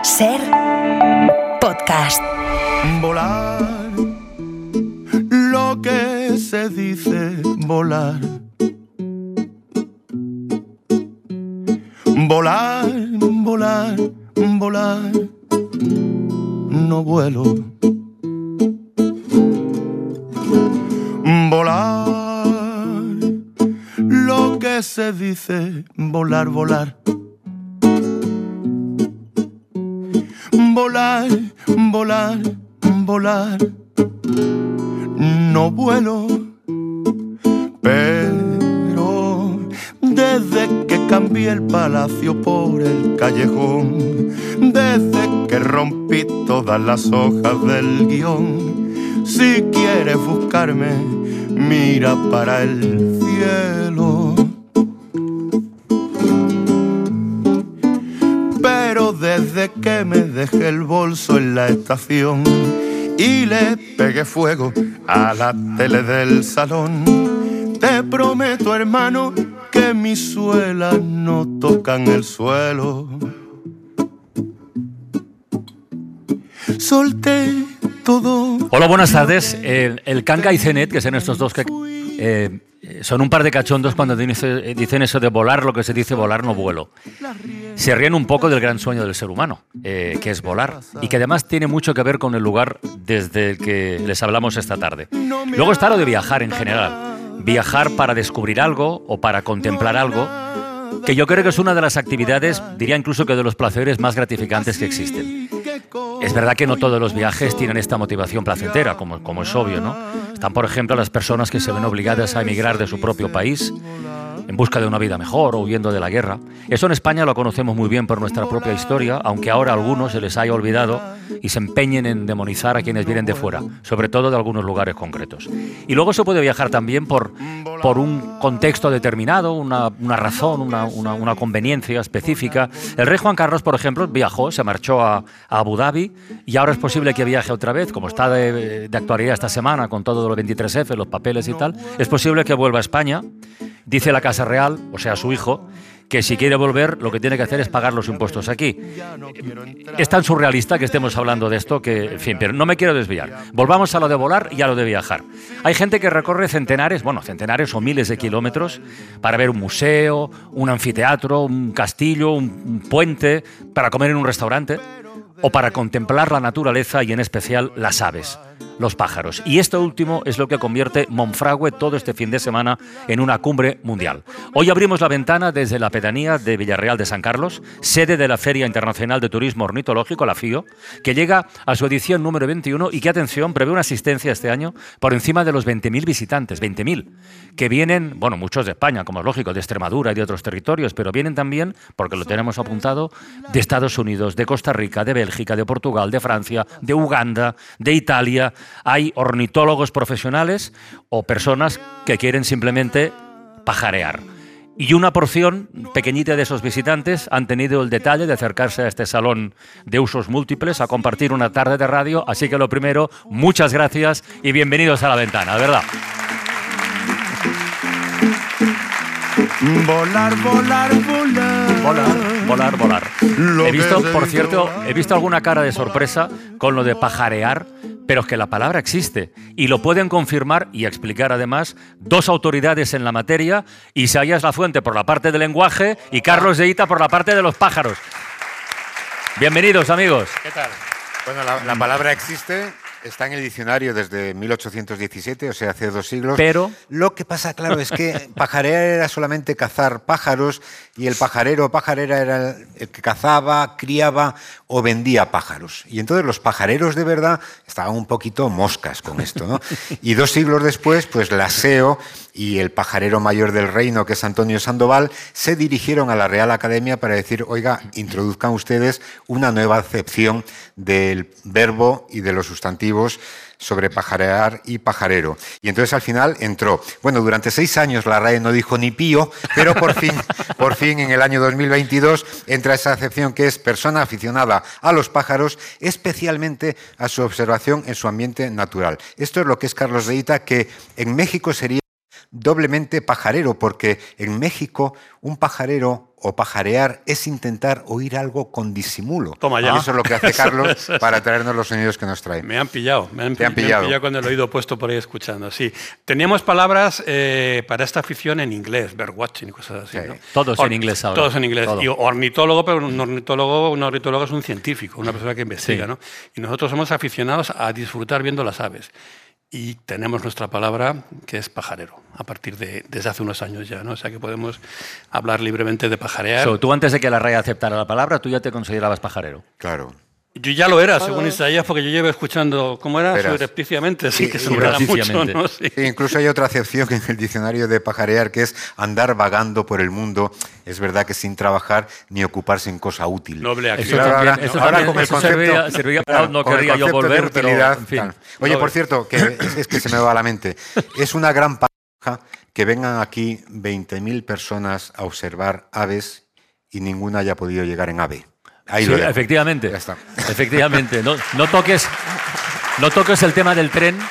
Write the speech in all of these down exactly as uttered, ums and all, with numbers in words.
Ser podcast. Volar, lo que se dice volar. Volar, volar, volar, no vuelo. Volar, lo que se dice volar, volar. Volar, volar, volar, no vuelo, pero desde que cambié el palacio por el callejón, desde que rompí todas las hojas del guión, si quieres buscarme, mira para el cielo. Pero desde que me dejé el bolso en la estación y le pegué fuego a la tele del salón, te prometo, hermano, que mis suelas no tocan el suelo. Solté todo. Hola, buenas tardes. El, el Canga y Cenet, que son estos dos que eh, son un par de cachondos cuando dicen eso de volar, lo que se dice volar no vuelo. Se ríen un poco del gran sueño del ser humano, eh, que es volar, y que además tiene mucho que ver con el lugar desde el que les hablamos esta tarde. Luego está lo de viajar en general. Viajar para descubrir algo o para contemplar algo, que yo creo que es una de las actividades, diría incluso que de los placeres más gratificantes que existen. Es verdad que no todos los viajes tienen esta motivación placentera, como, como es obvio, ¿no? Están, por ejemplo, las personas que se ven obligadas a emigrar de su propio país en busca de una vida mejor o huyendo de la guerra. Eso en España lo conocemos muy bien por nuestra propia historia, aunque ahora a algunos se les haya olvidado y se empeñen en demonizar a quienes vienen de fuera, sobre todo de algunos lugares concretos. Y luego se puede viajar también por, por un contexto determinado, una, una razón, una, una, una conveniencia específica. El rey Juan Carlos, por ejemplo, viajó, se marchó a, a Abu Dhabi y ahora es posible que viaje otra vez, como está de, de actualidad esta semana con todo lo veintitrés efe, los papeles y tal, es posible que vuelva a España. Dice la Casa Real, o sea, su hijo, que si quiere volver, lo que tiene que hacer es pagar los impuestos aquí. Es tan surrealista que estemos hablando de esto que, en fin, pero no me quiero desviar. Volvamos a lo de volar y a lo de viajar. Hay gente que recorre centenares, bueno, centenares o miles de kilómetros para ver un museo, un anfiteatro, un castillo, un, un puente, para comer en un restaurante o para contemplar la naturaleza y en especial las aves, los pájaros. Y esto último es lo que convierte Monfragüe todo este fin de semana en una cumbre mundial. Hoy abrimos la ventana desde la pedanía de Villarreal de San Carlos, sede de la Feria Internacional de Turismo Ornitológico, la FIO, que llega a su edición número veintiuno y que, atención, prevé una asistencia este año por encima de los veinte mil visitantes, veinte mil, que vienen, bueno, muchos de España, como es lógico, de Extremadura y de otros territorios, pero vienen también, porque lo tenemos apuntado, de Estados Unidos, de Costa Rica, de Bélgica, de Portugal, de Francia, de Uganda, de Italia. Hay ornitólogos profesionales o personas que quieren simplemente pajarear. Y una porción pequeñita de esos visitantes han tenido el detalle de acercarse a este salón de usos múltiples a compartir una tarde de radio. Así que lo primero, muchas gracias y bienvenidos a La Ventana, de verdad. Volar, volar, volar. Volar, volar, volar. He visto, por cierto, he visto alguna cara de sorpresa con lo de pajarear, pero es que la palabra existe y lo pueden confirmar y explicar además dos autoridades en la materia, Isaías Lafuente por la parte del lenguaje y Carlos de Ita por la parte de los pájaros. Bienvenidos, amigos. ¿Qué tal? Bueno, la, la palabra existe. Está en el diccionario desde mil ochocientos diecisiete, o sea, hace dos siglos. Pero lo que pasa, claro, es que pajarear era solamente cazar pájaros y el pajarero o pajarera era el que cazaba, criaba o vendía pájaros. Y entonces los pajareros de verdad estaban un poquito moscas con esto, ¿no? Y dos siglos después, pues la S E O y el pajarero mayor del reino, que es Antonio Sandoval, se dirigieron a la Real Academia para decir, oiga, introduzcan ustedes una nueva acepción del verbo y de los sustantivos sobre pajarear y pajarero. Y entonces al final entró. Bueno, durante seis años la R A E no dijo ni pío, pero por fin, por fin en el año dos mil veintidós entra esa acepción que es persona aficionada a los pájaros, especialmente a su observación en su ambiente natural. Esto es lo que es Carlos de Ita, que en México sería doblemente pajarero, porque en México un pajarero o pajarear es intentar oír algo con disimulo. Toma ya. Y eso es lo que hace Carlos para traernos los sonidos que nos trae. Me han pillado, me han, Te han me pillado. han pillado con el oído puesto por ahí escuchando. Sí, teníamos palabras eh, para esta afición en inglés, birdwatching y cosas así. Sí. ¿no? Todos Or- en inglés ahora. Todos en inglés. Todo. Y ornitólogo, pero un ornitólogo, un ornitólogo es un científico, una persona que investiga, Sí. ¿no? Y nosotros somos aficionados a disfrutar viendo las aves. Y tenemos nuestra palabra, que es pajarero, a partir de desde hace unos años ya, ¿no? O sea que podemos hablar libremente de pajarear. So, tú antes de que la R A E aceptara la palabra, tú ya te considerabas pajarero. Claro. Yo ya lo era, según Isaías, porque yo llevo escuchando, ¿cómo era? Verás. Subrepticiamente, sí, Sí, que se me da mucho, subrepticiamente. ¿no? Sí. Sí, incluso hay otra acepción en el diccionario de pajarear, que es andar vagando por el mundo, es verdad que sin trabajar ni ocuparse en cosa útil. Noble Eso acción. Claro, también, ahora- eso ahora también- con el eso concepto- servía, servía para- Claro, no con el querría yo concepto de volver, pero utilidad, en fin. tal. Oye, No, por cierto, que es, es que se me va a la mente, es una gran paja que vengan aquí veinte mil personas a observar aves y ninguna haya podido llegar en ave. Ahí Sí, lo dejo. efectivamente. Ya está. Efectivamente. No, no toques, no toques el tema del tren,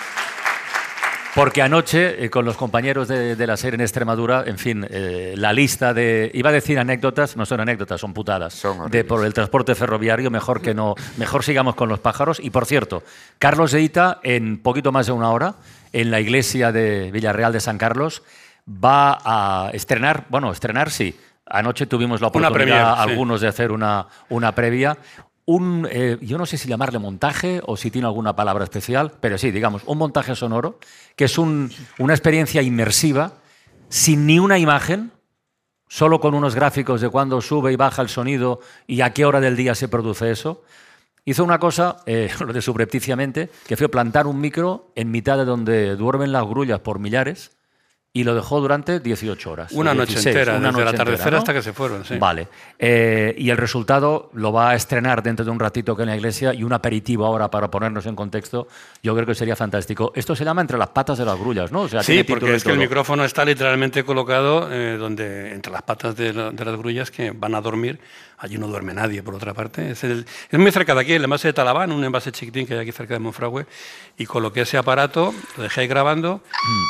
porque anoche, eh, con los compañeros de, de la SER en Extremadura, en fin, eh, la lista de... Iba a decir anécdotas, no son anécdotas, son putadas. Son horribles. de por el transporte ferroviario, mejor que no, mejor sigamos con los pájaros. Y por cierto, Carlos de Ita, en poquito más de una hora, en la iglesia de Villarreal de San Carlos, va a estrenar, bueno, estrenar sí. Anoche tuvimos la Una oportunidad, premier, sí. algunos, de hacer una, una previa. Un, eh, yo no sé si llamarle montaje o si tiene alguna palabra especial, pero sí, digamos, un montaje sonoro, que es un- una experiencia inmersiva, sin ni una imagen, solo con unos gráficos de cuándo sube y baja el sonido y a qué hora del día se produce eso. Hizo una cosa, eh, lo de subrepticiamente, que fue plantar un micro en mitad de donde duermen las grullas por millares, y lo dejó durante dieciocho horas. Una o noche dieciséis, entera, una desde el noche atardecer entera, ¿no? hasta que se fueron. Sí. Vale. Eh, y el resultado lo va a estrenar dentro de un ratito que en la iglesia, y un aperitivo ahora para ponernos en contexto, yo creo que sería fantástico. Esto se llama Entre las patas de las grullas, ¿no? O sea, Sí, tiene título porque y es que el todo. micrófono está literalmente colocado eh, donde, entre las patas de, la- de las grullas que van a dormir. Allí no duerme nadie, por otra parte. Es, el- es muy cerca de aquí, el envase de Talabán, un envase chiquitín que hay aquí cerca de Monfragüe, y coloqué ese aparato, lo dejé ahí grabando,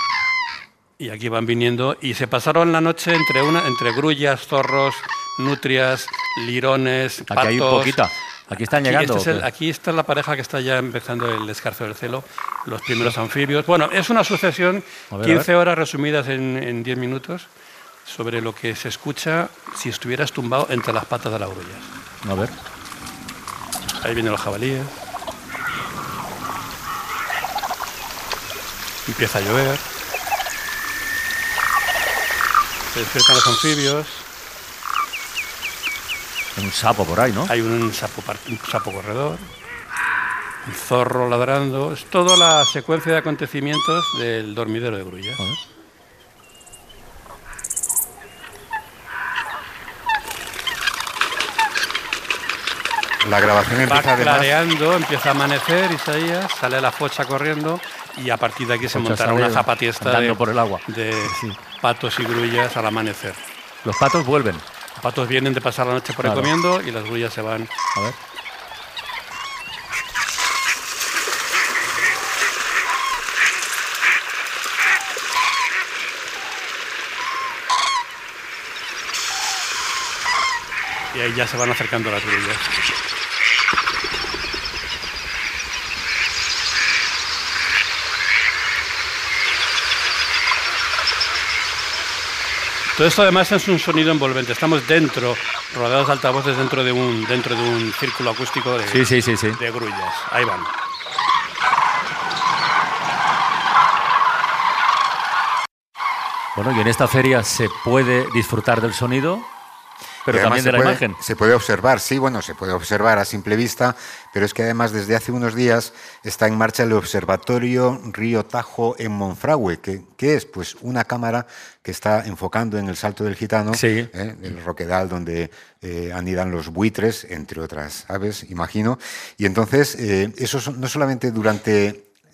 y aquí van viniendo, y se pasaron la noche entre, una, entre grullas, zorros, nutrias, lirones, patos... Aquí hay un poquita. Aquí están Aquí, llegando. este es ¿o el- qué? aquí está la pareja que está ya empezando el escarceo del celo, los primeros anfibios. Bueno, es una sucesión, A ver, a quince ver. horas resumidas en, en diez minutos, sobre lo que se escucha si estuvieras tumbado entre las patas de las grullas. A ver. Ahí vienen los jabalíes. Empieza a llover. Se despiertan los anfibios. Un sapo por ahí, ¿no? Hay un sapo, par- un sapo corredor. Un zorro ladrando. Es toda la secuencia de acontecimientos del dormidero de grullas. A ver. La grabación Va empieza además... clareando, empieza a amanecer, Isaías, sale la focha corriendo y a partir de aquí se Focha montará sale una zapatiesta andando de, por el agua. de Sí. patos y grullas al amanecer. Los patos vuelven. Los patos vienen de pasar la noche por ahí Claro. comiendo y las grullas se van. A ver. Y ahí ya se van acercando las grullas. Todo esto además es un sonido envolvente. Estamos dentro, rodeados de altavoces dentro de un, dentro de un círculo acústico de, Sí, sí, sí, sí. de grullas. Ahí van. Bueno, y en esta feria se puede disfrutar del sonido, pero Y además también de se la puede- imagen. Se puede observar, sí, bueno, se puede observar a simple vista, pero es que además desde hace unos días está en marcha el Observatorio Río Tajo en Monfragüe. que ¿Qué es? Pues una cámara que está enfocando en el Salto del Gitano, Sí. ¿eh? el roquedal donde eh, anidan los buitres, entre otras aves, imagino. Y entonces, eh, eso son- no solamente durante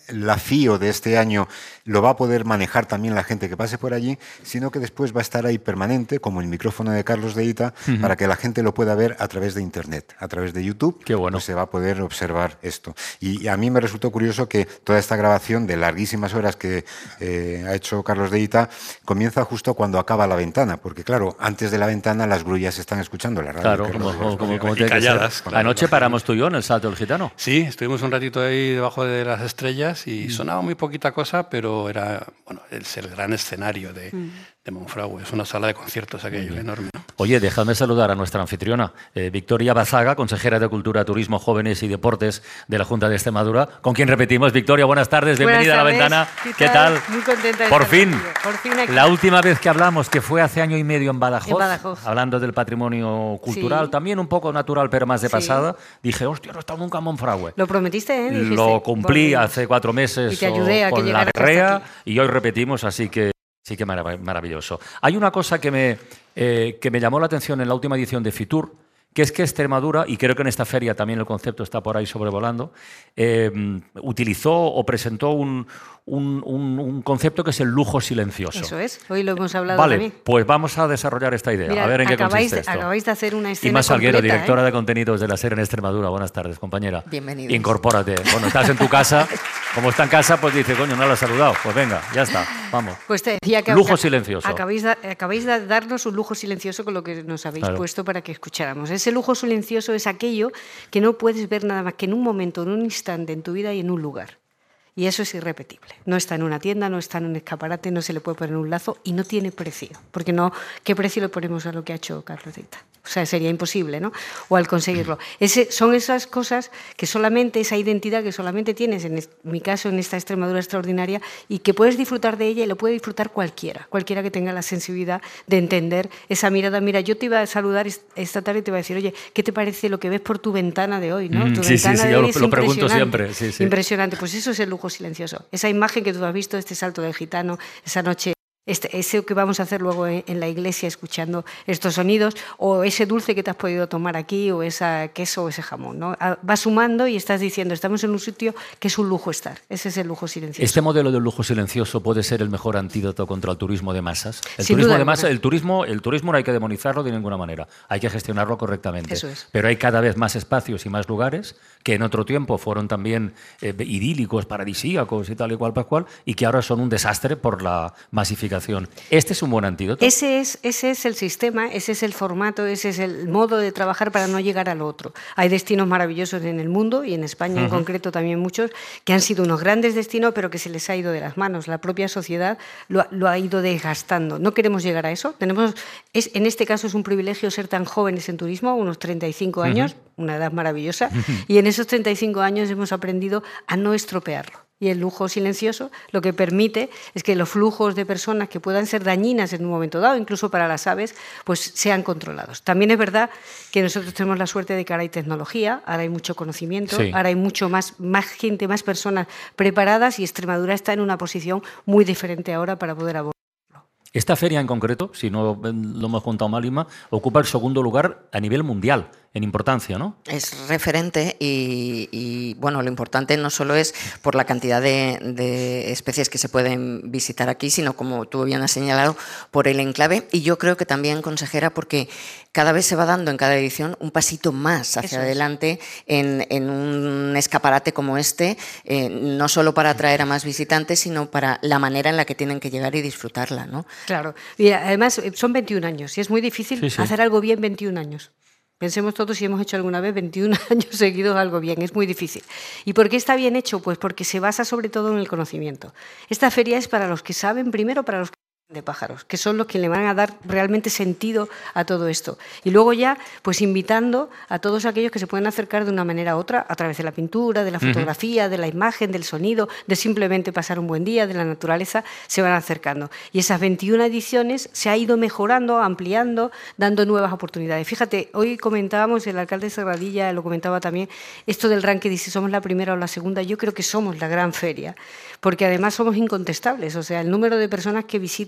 la FIO de este año lo va a poder manejar también la gente que pase por allí, sino que después va a estar ahí permanente, como el micrófono de Carlos Deita, uh-huh. para que la gente lo pueda ver a través de Internet, a través de YouTube. Qué bueno. Pues se va a poder observar esto. Y a mí me resultó curioso que toda esta grabación de larguísimas horas que eh, ha hecho Carlos Deita comienza justo cuando acaba La Ventana, porque claro, antes de La Ventana las grullas están escuchando la radio. Claro, como, como, como, como y calladas. Claro. Anoche paramos tú y yo en el Salto del Gitano. Sí, estuvimos un ratito ahí debajo de las estrellas y mm. sonaba muy poquita cosa, pero era bueno, es el gran escenario de, mm. de Monfragüe. Es una sala de conciertos aquello, mm. enorme, ¿no? Oye, déjame saludar a nuestra anfitriona, eh, Victoria Bazaga, consejera de Cultura, Turismo, Jóvenes y Deportes de la Junta de Extremadura, con quien repetimos. Victoria, buenas tardes, bienvenida buenas tardes. a La Ventana. ¿Qué, ¿Qué tal? Muy contenta de Por estar fin. Por fin aquí. La última vez que hablamos, que fue hace año y medio en Badajoz, en Badajoz. hablando del patrimonio cultural, sí. también un poco natural, pero más de sí. pasada, dije, hostia, no he estado nunca en Monfragüe. Lo prometiste, ¿eh? Dijiste, Lo cumplí volvemos. hace cuatro meses y te ayudé a que con la Berrea y hoy repetimos, así que sí que marav- maravilloso. Hay una cosa que me, eh, que me llamó la atención en la última edición de Fitur, que es que Extremadura, y creo que en esta feria también el concepto está por ahí sobrevolando, eh, utilizó o presentó un, un, un, un concepto que es el lujo silencioso. Eso es, hoy lo hemos hablado Vale, también. Pues vamos a desarrollar esta idea, Mira, a ver en qué acabáis, consiste esto. Acabáis de hacer una escena Inma Salguero, completa, directora ¿eh? de contenidos de la SER en Extremadura. Buenas tardes, compañera. Bienvenidos. Incorpórate. Bueno, estás en tu casa. Como está en casa, pues dice, coño, no la has saludado. Pues venga, ya está, vamos. Pues te decía que lujo acá, silencioso. Acabáis de, acabáis de darnos un lujo silencioso con lo que nos habéis claro. puesto para que escucháramos. Ese lujo silencioso es aquello que no puedes ver nada más que en un momento, en un instante en tu vida y en un lugar. Y eso es irrepetible. No está en una tienda, no está en un escaparate, no se le puede poner un lazo y no tiene precio. Porque no, ¿qué precio le ponemos a lo que ha hecho Carlos Deita? O sea, sería imposible, ¿no? O al conseguirlo. Ese, son esas cosas que solamente, esa identidad que solamente tienes, en mi caso, en esta Extremadura extraordinaria, y que puedes disfrutar de ella y lo puede disfrutar cualquiera, cualquiera que tenga la sensibilidad de entender esa mirada. Mira, yo te iba a saludar esta tarde y te iba a decir, oye, ¿qué te parece lo que ves por tu ventana de hoy? ¿No? Mm, tu sí, ventana sí, sí, de yo hoy lo, es lo pregunto impresionante. siempre. Sí, sí. Impresionante. Pues eso es el lujo silencioso. Esa imagen que tú has visto, este salto del gitano, esa noche, este, ese que vamos a hacer luego en, en la iglesia escuchando estos sonidos, o ese dulce que te has podido tomar aquí, o ese queso o ese jamón, ¿no? Vas sumando y estás diciendo, estamos en un sitio que es un lujo estar. Ese es el lujo silencioso. ¿Este modelo del lujo silencioso puede ser el mejor antídoto contra el turismo de masas? El Sin turismo duda de masas, alguna. el turismo, el turismo no hay que demonizarlo de ninguna manera. Hay que gestionarlo correctamente. Eso es. Pero hay cada vez más espacios y más lugares que en otro tiempo fueron también eh, idílicos, paradisíacos y tal y cual, pascual, y que ahora son un desastre por la masificación. Este es un buen antídoto. Ese es, ese es el sistema, ese es el formato, ese es el modo de trabajar para no llegar al otro. Hay destinos maravillosos en el mundo y en España uh-huh. en concreto también muchos que han sido unos grandes destinos pero que se les ha ido de las manos. La propia sociedad lo, lo ha ido desgastando. No queremos llegar a eso. Tenemos, es, en este caso es un privilegio ser tan jóvenes en turismo, unos treinta y cinco años, uh-huh. una edad maravillosa, uh-huh. y en esos treinta y cinco años hemos aprendido a no estropearlo. Y el lujo silencioso lo que permite es que los flujos de personas que puedan ser dañinas en un momento dado, incluso para las aves, pues sean controlados. También es verdad que nosotros tenemos la suerte de que ahora hay tecnología, ahora hay mucho conocimiento, sí. ahora hay mucho más, más gente, más personas preparadas y Extremadura está en una posición muy diferente ahora para poder abordar. Esta feria en concreto, si no lo hemos contado mal, Inma, ocupa el segundo lugar a nivel mundial en importancia, ¿no? Es referente y, y, bueno, lo importante no solo es por la cantidad de, de especies que se pueden visitar aquí, sino, como tú bien has señalado, por el enclave. Y yo creo que también, consejera, porque cada vez se va dando en cada edición un pasito más hacia Eso adelante es. en, en un escaparate como este, eh, no solo para atraer a más visitantes, sino para la manera en la que tienen que llegar y disfrutarla, ¿no? Claro. Mira, además son veintiún años y es muy difícil sí, sí. hacer algo bien veintiún años. Pensemos todos si hemos hecho alguna vez veintiún años seguidos algo bien, es muy difícil. ¿Y por qué está bien hecho? Pues porque se basa sobre todo en el conocimiento. Esta feria es para los que saben, primero para los que de pájaros, que son los que le van a dar realmente sentido a todo esto. Y luego ya, pues invitando a todos aquellos que se pueden acercar de una manera u otra, a través de la pintura, de la fotografía, uh-huh. de la imagen, del sonido, de simplemente pasar un buen día, de la naturaleza, se van acercando. Y esas veintiuna ediciones se ha ido mejorando, ampliando, dando nuevas oportunidades. Fíjate, hoy comentábamos, el alcalde de Serradilla lo comentaba también, esto del ranking, dice, somos la primera o la segunda, yo creo que somos la gran feria, porque además somos incontestables, o sea, el número de personas que visitan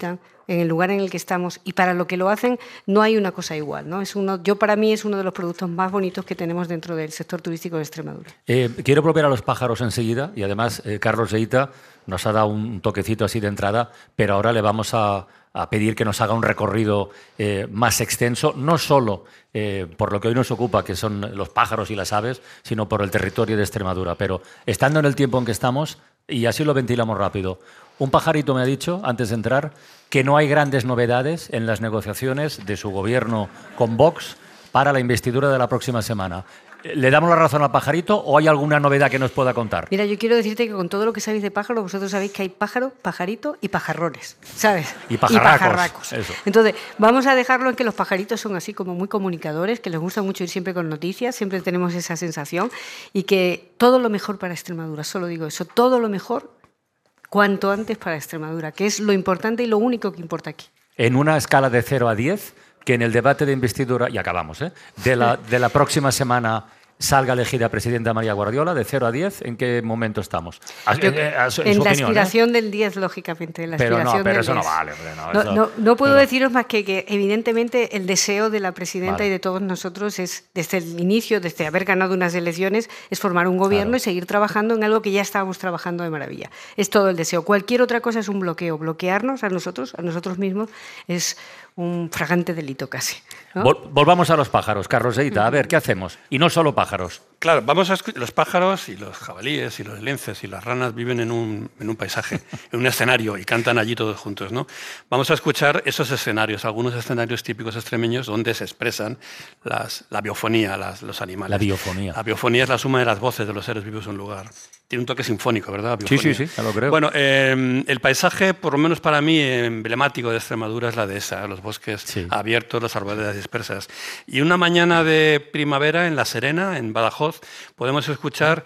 necesitan, en el lugar en el que estamos, y para lo que lo hacen no hay una cosa igual, ¿no? Es uno, yo para mí es uno de los productos más bonitos que tenemos dentro del sector turístico de Extremadura. Eh, quiero volver a los pájaros enseguida y además eh, Carlos Lleida nos ha dado un toquecito así de entrada, pero ahora le vamos a, a pedir que nos haga un recorrido eh, más extenso, no solo eh, por lo que hoy nos ocupa, que son los pájaros y las aves, sino por el territorio de Extremadura. Pero estando en el tiempo en que estamos, y así lo ventilamos rápido, un pajarito me ha dicho, antes de entrar, que no hay grandes novedades en las negociaciones de su gobierno con Vox para la investidura de la próxima semana. ¿Le damos la razón al pajarito o hay alguna novedad que nos pueda contar? Mira, yo quiero decirte que con todo lo que sabéis de pájaros, vosotros sabéis que hay pájaro, pajarito y pajarrones, ¿sabes? Y pajarracos. Y pajarracos. Eso. Entonces, vamos a dejarlo en que los pajaritos son así como muy comunicadores, que les gusta mucho ir siempre con noticias, siempre tenemos esa sensación, y que todo lo mejor para Extremadura, solo digo eso, todo lo mejor cuanto antes para Extremadura, que es lo importante y lo único que importa aquí. En una escala de cero a diez, que en el debate de investidura, y acabamos, ¿eh? de, la, de la próxima semana salga elegida presidenta María Guardiola, de cero a diez, ¿en qué momento estamos? Yo, en, en, en la opinión, aspiración ¿eh? del diez, lógicamente. En la pero aspiración no, pero del eso diez. no vale. Hombre, no, no, eso, no, no puedo pero... deciros más que que evidentemente el deseo de la presidenta vale. y de todos nosotros es, desde el inicio, desde haber ganado unas elecciones, es formar un gobierno claro. y seguir trabajando en algo que ya estábamos trabajando de maravilla. Es todo el deseo. Cualquier otra cosa es un bloqueo. Bloquearnos a nosotros, a nosotros mismos, es un fragante delito casi, ¿no? Vol volvamos a los pájaros, Carlos Lleida. A ver, ¿qué hacemos? Y no solo pájaros. Claro, vamos a los pájaros y los jabalíes y los linces y las ranas viven en un, en un paisaje, en un escenario y cantan allí todos juntos, ¿no? Vamos a escuchar esos escenarios, algunos escenarios típicos extremeños donde se expresan las, la biofonía, las, los animales. La biofonía. La biofonía es la suma de las voces de los seres vivos en un lugar. Tiene un toque sinfónico, ¿verdad? Sí, sí, sí, ya lo creo. Bueno, eh, el paisaje, por lo menos para mí, emblemático de Extremadura es la dehesa, los bosques sí. abiertos, las arboledas dispersas. Y una mañana de primavera en La Serena, en Badajoz, podemos escuchar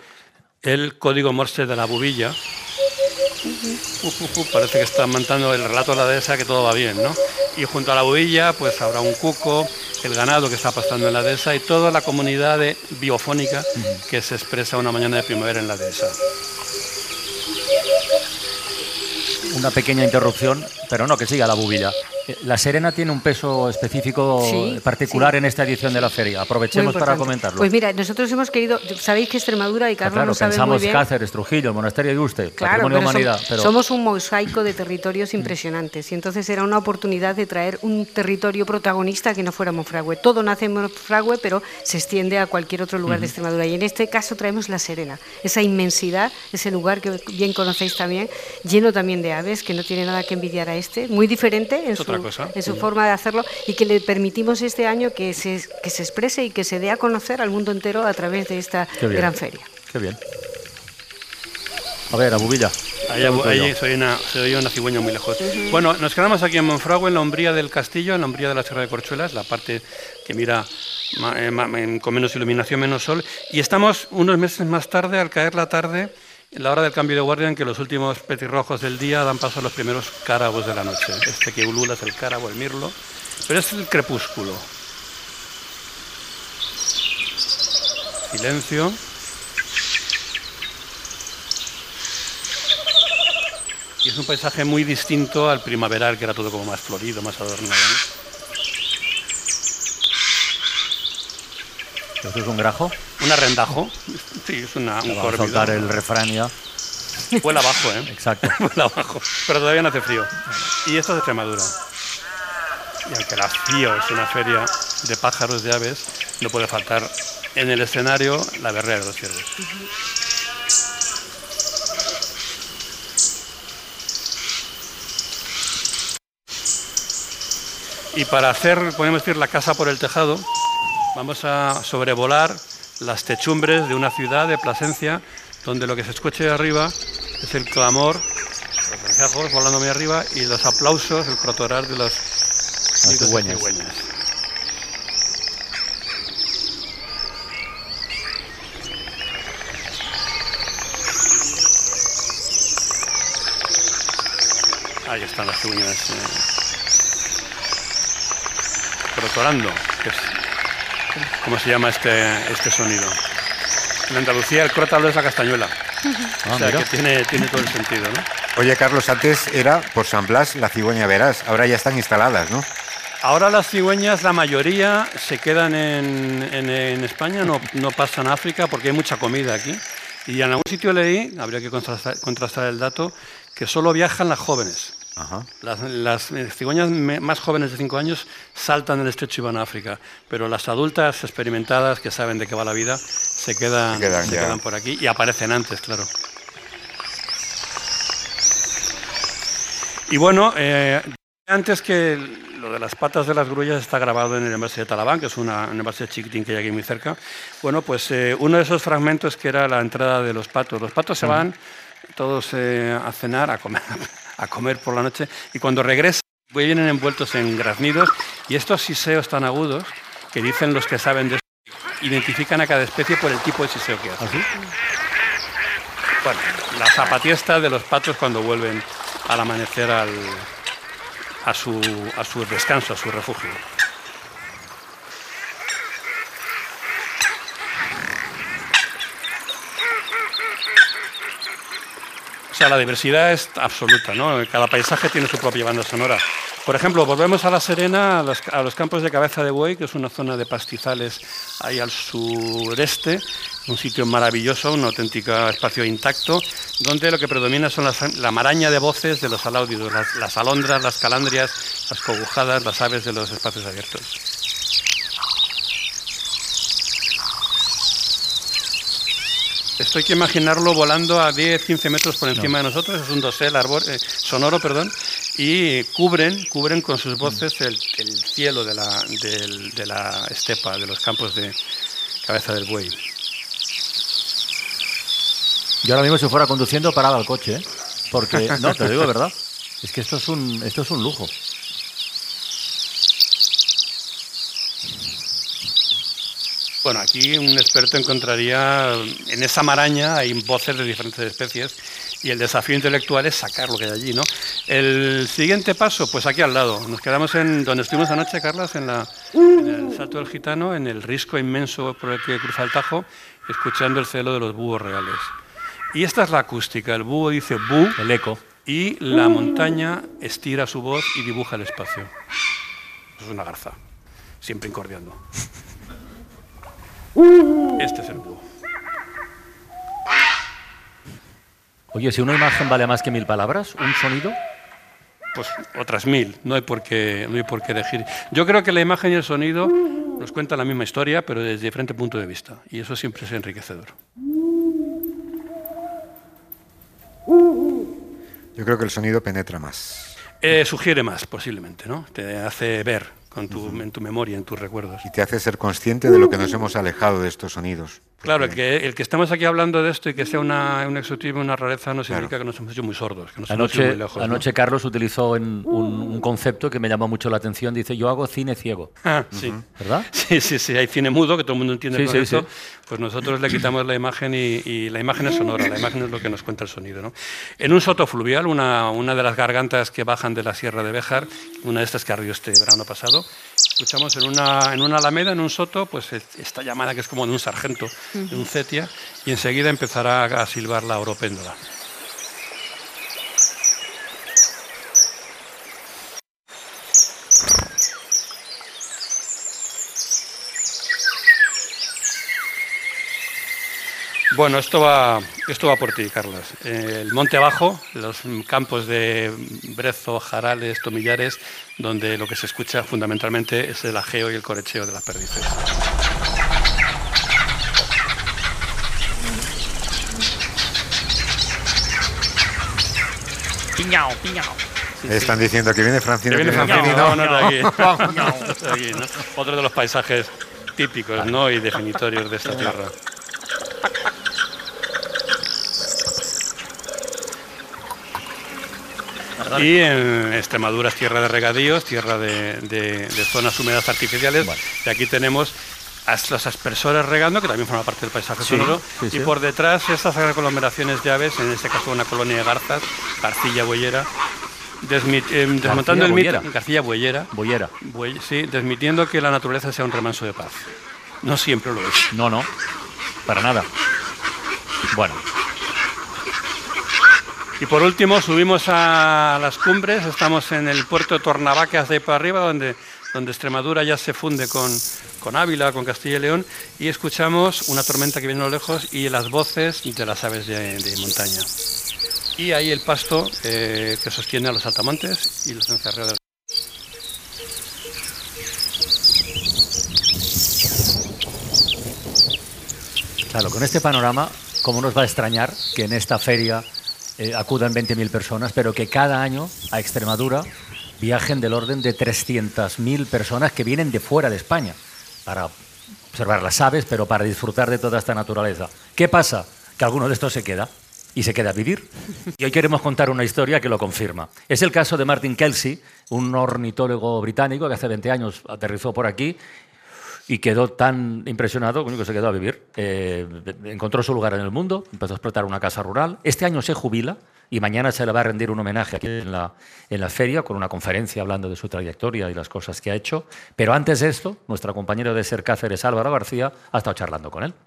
el código Morse de la bubilla. Uh, uh, uh, parece que está mandando el relato de la dehesa, que todo va bien, ¿no? Y junto a la bubilla pues habrá un cuco, el ganado que está pastando en la dehesa y toda la comunidad de biofónica uh-huh. que se expresa una mañana de primavera en la dehesa. Una pequeña interrupción, pero no, que siga la bubilla. La Serena tiene un peso específico sí, particular sí. en esta edición de la feria. Aprovechemos para comentarlo. Pues mira, nosotros hemos querido... Sabéis que Extremadura, y Carlos claro, lo sabe pensamos muy bien... Cáceres, Trujillo, el Monasterio de Yuste, claro, Patrimonio de pero Humanidad. Somos, pero... somos un mosaico de territorios impresionantes y entonces era una oportunidad de traer un territorio protagonista que no fuera Monfragüe. Todo nace en Monfragüe, pero se extiende a cualquier otro lugar uh-huh. de Extremadura. Y en este caso traemos La Serena, esa inmensidad, ese lugar que bien conocéis también, lleno también de aves, que no tiene nada que envidiar a este, muy diferente en su, en su forma de hacerlo y que le permitimos este año que se, que se exprese y que se dé a conocer al mundo entero a través de esta gran feria. Qué bien. A ver, a bubilla. Ahí, ahí soy una, soy una cigüeña muy lejos. Uh-huh. Bueno, nos quedamos aquí en Monfragüe, en la umbría del castillo, en la umbría de la Sierra de Corchuelas, la parte que mira con menos iluminación, menos sol, y estamos unos meses más tarde, al caer la tarde, en la hora del cambio de guardia, en que los últimos petirrojos del día dan paso a los primeros cárabos de la noche. Este que ulula es el cárabo, el mirlo, pero es el crepúsculo. Silencio. Y es un paisaje muy distinto al primaveral, que era todo como más florido, más adornado, ¿no? ¿Esto es un grajo? Un arrendajo. Sí, es una, un Vamos a soltar el refrán ya. Vuela abajo, ¿eh? Exacto. Vuela abajo. Pero todavía no hace frío. Y esto es Extremadura. Y aunque la FIO es una feria de pájaros, de aves, no puede faltar en el escenario la berrea de los ciervos. Uh-huh. Y para hacer, podemos decir, la casa por el tejado, vamos a sobrevolar las techumbres de una ciudad de Plasencia, donde lo que se escucha de arriba es el clamor, los vencejos volando muy arriba, y los aplausos, el crotorar de los cigüeñas. Ahí están las cigüeñas eh, crotorando, que es ¿cómo se llama este, este sonido? En Andalucía el crótalo es la castañuela. Ah, o sea, mira. que tiene, tiene todo el sentido, ¿no? Oye, Carlos, antes era por San Blas la cigüeña verás, ahora ya están instaladas, ¿no? Ahora las cigüeñas, la mayoría, se quedan en, en, en España, no, no pasan a África porque hay mucha comida aquí. Y en algún sitio leí, habría que contrastar, contrastar el dato, que solo viajan las jóvenes. Ajá. Las, las cigüeñas más jóvenes de cinco años saltan del estrecho y van a África, pero las adultas experimentadas que saben de qué va la vida se quedan, se quedan, se quedan por aquí y aparecen antes, claro. Y bueno, eh, antes que lo de las patas de las grullas está grabado en el embalse de Talabán, que es una, un embalse chiquitín que hay aquí muy cerca. Bueno, pues eh, uno de esos fragmentos que era la entrada de los patos. Los patos se van todos eh, a cenar, a comer, a comer por la noche, y cuando regresan vienen envueltos en graznidos, y estos siseos tan agudos, que dicen los que saben de esto, identifican a cada especie por el tipo de siseo que hace. ¿Así? Bueno, la zapatiesta de los patos cuando vuelven al amanecer al, a, su, a su descanso, a su refugio. O sea, la diversidad es absoluta, ¿no? Cada paisaje tiene su propia banda sonora. Por ejemplo, volvemos a La Serena, a los, a los campos de Cabeza de Buey, que es una zona de pastizales ahí al sureste, un sitio maravilloso, un auténtico espacio intacto, donde lo que predomina son las, la maraña de voces de los aláudidos, las, las alondras, las calandrias, las cogujadas, las aves de los espacios abiertos. Esto hay que imaginarlo volando a diez, quince metros por encima no. de nosotros, es un dosel arbor, eh, sonoro, perdón, y cubren, cubren con sus voces el, el cielo de la, de, de la estepa, de los campos de Cabeza del Buey. Yo ahora mismo si fuera conduciendo paraba el coche, ¿eh? Porque, no, te lo digo de verdad, es que esto es un, esto es un lujo. Bueno, aquí un experto encontraría, en esa maraña hay voces de diferentes especies y el desafío intelectual es sacar lo que hay allí, ¿no? El siguiente paso, pues aquí al lado. Nos quedamos en donde estuvimos anoche, Carlas, en, la, en el Salto del Gitano, en el risco inmenso por el que cruza el Tajo, escuchando el celo de los búhos reales. Y esta es la acústica. El búho dice bu, el eco, y la montaña estira su voz y dibuja el espacio. Eso es una garza, siempre incordiando. Este es el búho. Oye, si una imagen vale más que mil palabras, ¿un sonido? Pues otras mil, no hay por qué, no hay por qué elegir. Yo creo que la imagen y el sonido nos cuentan la misma historia, pero desde diferente punto de vista, y eso siempre es enriquecedor. Yo creo que el sonido penetra más. Eh, sugiere más, posiblemente, ¿no? Te hace ver con tu, uh-huh. en tu memoria, en tus recuerdos. Y te hace ser consciente de lo que nos hemos alejado de estos sonidos. Claro, el que, el que estemos aquí hablando de esto y que sea una, un exotismo, una rareza, no significa claro. que nos hemos hecho muy sordos, que nos anoche, hemos ido muy lejos. Anoche ¿no? Carlos utilizó en un, un concepto que me llamó mucho la atención. Dice, yo hago cine ciego. Ah, sí. Uh-huh. ¿Verdad? Sí, sí, sí. Hay cine mudo, que todo el mundo entiende sí, el concepto. Sí, sí. Pues nosotros le quitamos la imagen y, y la imagen es sonora, la imagen es lo que nos cuenta el sonido, ¿no? En un soto fluvial, una, una de las gargantas que bajan de la Sierra de Béjar, una de estas que ardió este verano pasado, escuchamos en una, en una alameda, en un soto, pues esta llamada que es como de un sargento, de un cetia, y enseguida empezará a silbar la oropéndola. Bueno, esto va, esto va por ti, Carlas. Eh, el monte abajo, los campos de brezo, jarales, tomillares, donde lo que se escucha fundamentalmente es el ajeo y el corecheo de las perdices. Piñao, piñao. Sí, Están sí. diciendo que viene Francino. Que viene que Francino, no, no, no, no, no, no, no, aquí, ¿no? Otro de los paisajes típicos, ¿no? Y definitorios de esta tierra. Y en Extremadura es tierra de regadíos, tierra de, de, de zonas húmedas artificiales. Vale. Y aquí tenemos a los aspersores regando, que también forman parte del paisaje sí, sonoro. Sí, sí. Y por detrás estas aglomeraciones de aves, en este caso una colonia de garzas, Garcilla Bueyera, desmit, eh, desmontando el mito. Garcilla Bueyera. Bueyera. Buey, sí, desmitiendo que la naturaleza sea un remanso de paz. No siempre lo es. No, no, para nada. Bueno. Y por último subimos a las cumbres, estamos en el puerto de Tornavacas de ahí para arriba, donde, donde Extremadura ya se funde con, con Ávila, con Castilla y León, y escuchamos una tormenta que viene a lo lejos y las voces de las aves de, de montaña. Y ahí el pasto eh, que sostiene a los altamontes y los encerrados. Claro, con este panorama, ¿cómo nos va a extrañar que en esta feria eh, acudan veinte mil personas, pero que cada año a Extremadura viajen del orden de trescientas mil personas que vienen de fuera de España para observar las aves, pero para disfrutar de toda esta naturaleza? ¿Qué pasa? Que alguno de estos se queda y se queda a vivir. Y hoy queremos contar una historia que lo confirma. Es el caso de Martin Kelsey, un ornitólogo británico que hace veinte años aterrizó por aquí y quedó tan impresionado que se quedó a vivir. Eh, encontró su lugar en el mundo, empezó a explotar una casa rural. Este año se jubila y mañana se le va a rendir un homenaje aquí en la, en la feria con una conferencia hablando de su trayectoria y las cosas que ha hecho. Pero antes de esto, nuestra compañera de Ser Cáceres, Álvaro García, ha estado charlando con él.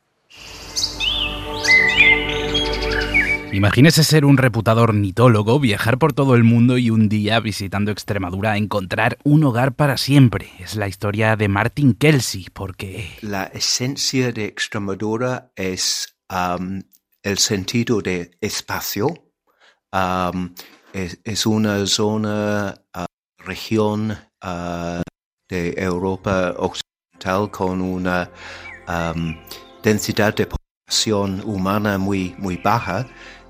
Imagínese ser un reputado ornitólogo, viajar por todo el mundo y un día, visitando Extremadura, encontrar un hogar para siempre. Es la historia de Martin Kelsey, porque... La esencia de Extremadura es um, el sentido de espacio. Um, es, es una zona, uh, región uh, de Europa Occidental con una um, densidad de población humana muy, muy baja.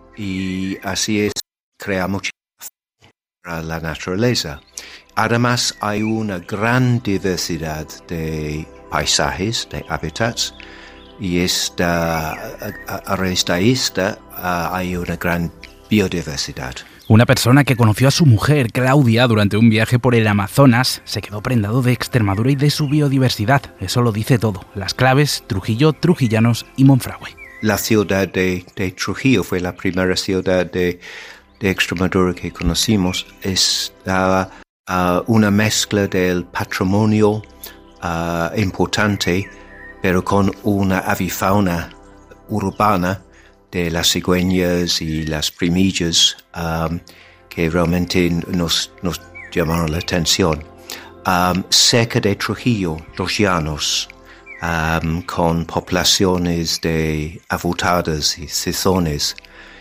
Y así es, crea mucha para la naturaleza. Además, hay una gran diversidad de paisajes, de hábitats, y esta, a raíz de esta uh, hay una gran biodiversidad. Una persona que conoció a su mujer, Claudia, durante un viaje por el Amazonas, se quedó prendado de Extremadura y de su biodiversidad. Eso lo dice todo. Las claves: Trujillo, Trujillanos y Monfragüe. La ciudad de, de Trujillo fue la primera ciudad de, de Extremadura que conocimos. Es uh, uh, una mezcla del patrimonio uh, importante, pero con una avifauna urbana de las cigüeñas y las primillas um, que realmente nos, nos llamaron la atención. Um, cerca de Trujillo, los llanos, Um, con poblaciones de avutadas y cizones,